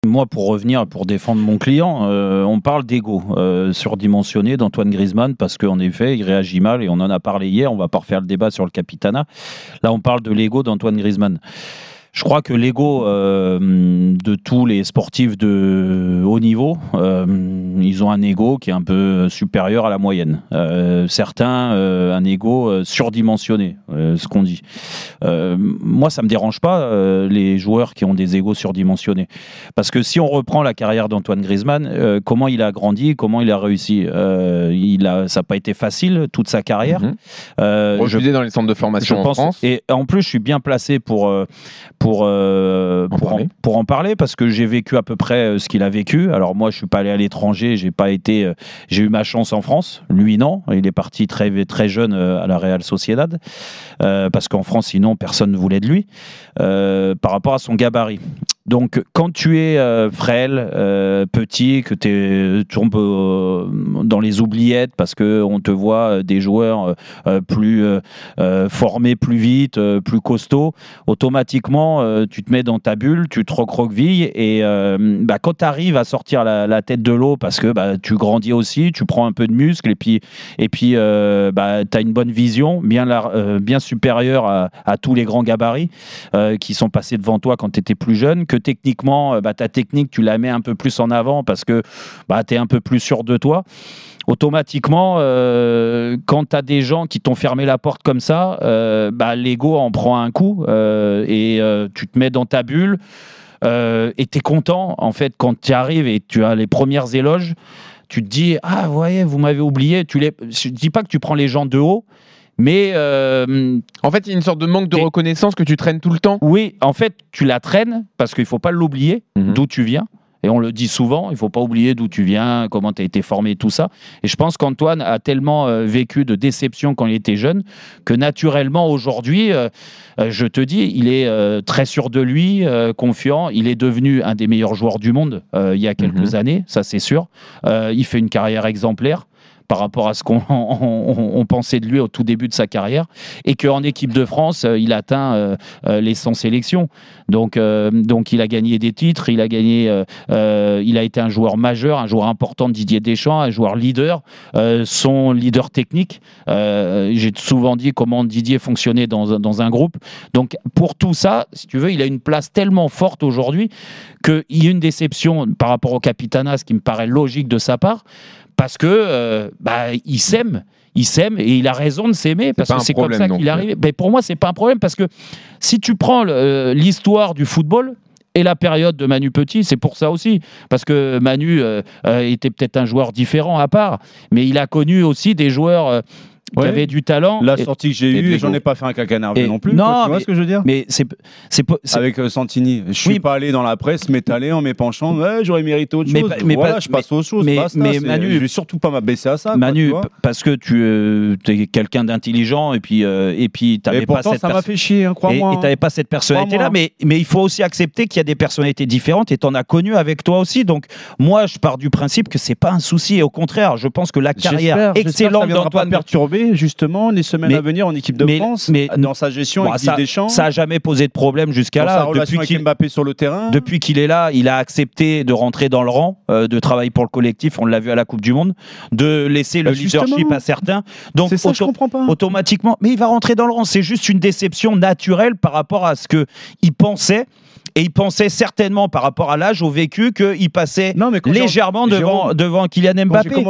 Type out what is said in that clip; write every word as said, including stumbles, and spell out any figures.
moi, pour revenir, pour défendre mon client, euh, on parle d'ego euh, surdimensionné d'Antoine Griezmann parce qu'en effet, il réagit mal et on en a parlé hier. On va pas refaire le débat sur le Capitana. Là, on parle de l'ego d'Antoine Griezmann. Je crois que l'ego euh, de tous les sportifs de haut niveau, euh, ils ont un ego qui est un peu supérieur à la moyenne. Euh, certains, euh, un ego surdimensionné, euh, ce qu'on dit. Euh, moi, ça me dérange pas euh, les joueurs qui ont des égos surdimensionnés, parce que si on reprend la carrière d'Antoine Griezmann, euh, comment il a grandi, comment il a réussi, euh, il a, ça n'a pas été facile toute sa carrière. Mmh. Euh, Refusé je, dans les centres de formation je en pense, France. Et en plus, je suis bien placé pour euh, pour euh, en pour, en, pour en parler parce que j'ai vécu à peu près ce qu'il a vécu. Alors moi, je suis pas allé à l'étranger, j'ai pas été, euh, j'ai eu ma chance en France. Lui, non, il est parti très très jeune à la Real Sociedad euh, parce qu'en France, sinon, personne ne voulait de lui euh, par rapport à son gabarit. Donc, quand tu es euh, frêle, euh, petit, que tu tombes euh, dans les oubliettes parce qu'on te voit euh, des joueurs euh, plus euh, formés plus vite, euh, plus costauds, automatiquement, euh, tu te mets dans ta bulle, tu te recroquevilles et euh, bah, quand tu arrives à sortir la, la tête de l'eau parce que bah, tu grandis aussi, tu prends un peu de muscle et puis, et puis euh, bah, tu as une bonne vision, bien, la, euh, bien supérieure à, à tous les grands gabarits euh, qui sont passés devant toi quand tu étais plus jeune, que techniquement, bah, ta technique, tu la mets un peu plus en avant parce que bah, tu es un peu plus sûr de toi. Automatiquement, euh, quand tu as des gens qui t'ont fermé la porte comme ça, euh, bah, l'ego en prend un coup euh, et euh, tu te mets dans ta bulle euh, et tu es content, en fait, quand tu arrives et tu as les premières éloges, tu te dis « Ah, voyez, vous m'avez oublié. » Tu les... Je ne dis pas que tu prends les gens de haut, mais euh, en fait, il y a une sorte de manque de reconnaissance que tu traînes tout le temps. Oui, en fait, tu la traînes parce qu'il ne faut pas l'oublier, mmh. d'où tu viens. Et on le dit souvent, il ne faut pas oublier d'où tu viens, comment tu as été formé, tout ça. Et je pense qu'Antoine a tellement euh, vécu de déception quand il était jeune que naturellement, aujourd'hui, euh, euh, je te dis, il est euh, très sûr de lui, euh, confiant. Il est devenu un des meilleurs joueurs du monde euh, il y a quelques mmh. années, ça c'est sûr. Euh, il fait une carrière exemplaire par rapport à ce qu'on on, on, on pensait de lui au tout début de sa carrière, et qu'en équipe de France, euh, il atteint euh, euh, les cent sélections. Donc, euh, donc, il a gagné des titres, il a gagné, euh, euh, il a été un joueur majeur, un joueur important de Didier Deschamps, un joueur leader, euh, son leader technique. Euh, j'ai souvent dit comment Didier fonctionnait dans, dans un groupe. Donc, pour tout ça, si tu veux, il a une place tellement forte aujourd'hui qu'il y a une déception par rapport au Capitana, ce qui me paraît logique de sa part, parce que euh, bah, il s'aime, il s'aime et il a raison de s'aimer parce que c'est comme ça qu'il est arrivé. Mais pour moi, c'est pas un problème parce que si tu prends le, l'histoire du football et la période de Manu Petit, c'est pour ça aussi, parce que Manu euh, était peut-être un joueur différent à part, mais il a connu aussi des joueurs euh, qui ouais. avait du talent. La sortie que j'ai eue, j'en ai pas fait un caca nerveux non plus. Non, quoi, tu mais, vois ce que je veux dire? Mais c'est, c'est, c'est avec euh, Santini. Je suis oui. pas allé dans la presse m'étaler en m'épanchant. Ouais, j'aurais mérité autre mais chose. Pa, mais voilà, pa, je passe mais, aux choses. Mais, basta, mais Manu, je vais surtout pas m'abaisser à ça. Manu, quoi, tu parce que tu euh, es quelqu'un d'intelligent et puis euh, et puis t'avais pas cette. Ça m'a fait chier, hein, crois-moi. Et, et t'avais pas cette personnalité-là, mais mais il faut aussi accepter qu'il y a des personnalités différentes et t'en as connu avec toi aussi. Donc moi, je pars du principe que c'est pas un souci et au contraire, je pense que la carrière j'espère, excellente j'espère d'Antoine perturber justement les semaines mais, à venir en équipe de mais, France, mais, dans sa gestion bon, avec ça, Deschamps. Ça a jamais posé de problème jusqu'à dans là. Sa relation depuis avec Mbappé sur le terrain. Depuis qu'il est là, il a accepté de rentrer dans le rang, euh, de travailler pour le collectif. On l'a vu à la Coupe du Monde, de laisser bah le leadership à certains. Donc c'est ça, auto- je comprends pas. automatiquement, mais il va rentrer dans le rang. C'est juste une déception naturelle par rapport à ce que il pensait. Et il pensait certainement par rapport à l'âge, au vécu, qu'il passait non, légèrement devant, devant Kylian Mbappé.